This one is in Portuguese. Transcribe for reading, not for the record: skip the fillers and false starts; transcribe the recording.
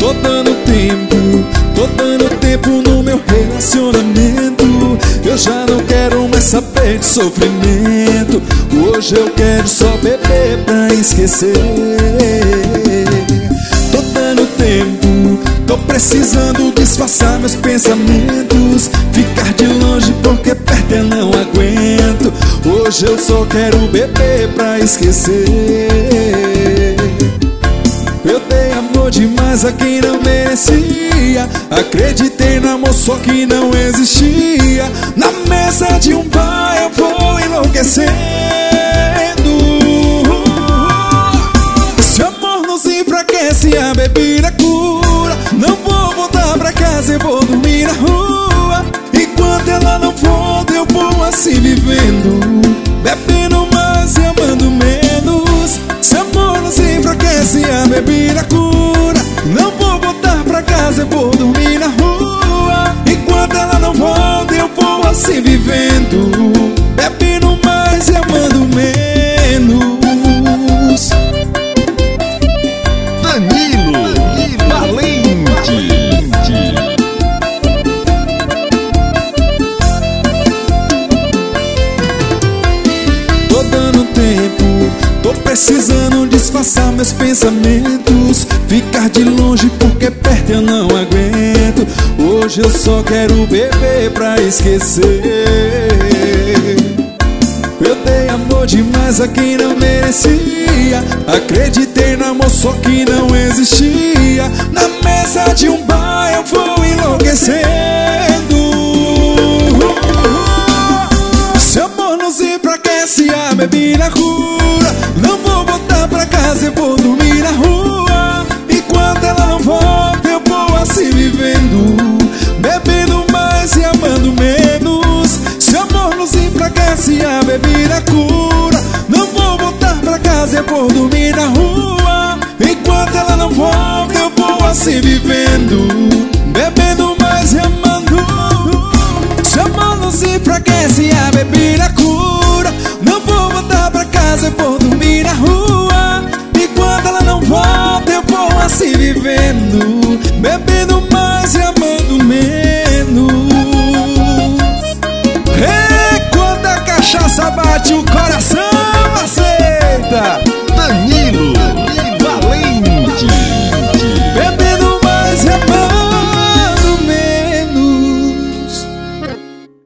Tô dando tempo no meu relacionamento. Eu já não quero mais saber de sofrimento. Hoje eu quero só beber pra esquecer. Tô dando tempo, tô precisando disfarçar meus pensamentos. Ficar de longe porque perto eu não aguento. Hoje eu só quero beber pra esquecer. Eu dei amor demais a quem não merecia. Acreditei no amor só que não existia. Na mesa de um bar eu vou enlouquecendo. Se o amor nos enfraquece, a bebida cura. Não vou voltar pra casa, eu vou dormir na rua. Enquanto ela não volta eu vou assim vivendo, bebendo mais e amando menos. Se o amor nos enfraquece, a bebida cura. Não vou voltar pra casa, eu vou dormir na rua. Enquanto ela não volta eu vou assim vivendo, bebendo mais e amando menos. Danilo Valente. Tô dando tempo, tô precisando disfarçar meus pensamentos. Ficar de longe porque perto eu não aguento. Hoje eu só quero beber pra esquecer. Eu dei amor demais a quem não merecia. Acreditei no amor só que não existia. Na mesa de um bar eu vou enlouquecendo. Se o amor nos enfraquece, a bebida cura. Não vou voltar pra casa, eu vou dormir na rua. Enquanto ela não volta eu vou assim vivendo, bebendo mais e amando menos. Se o amor nos enfraquece, a bebida cura. Não vou voltar pra casa, eu vou dormir na rua. Enquanto ela não volta eu vou assim vivendo, bebendo mais e amando. Se o amor nos enfraquece, a bebida cura. Não vou voltar pra casa, eu vou dormir na rua. Enquanto ela não volta eu vou assim vivendo, bebendo mais e amando menos. Quando a cachaça bate o copo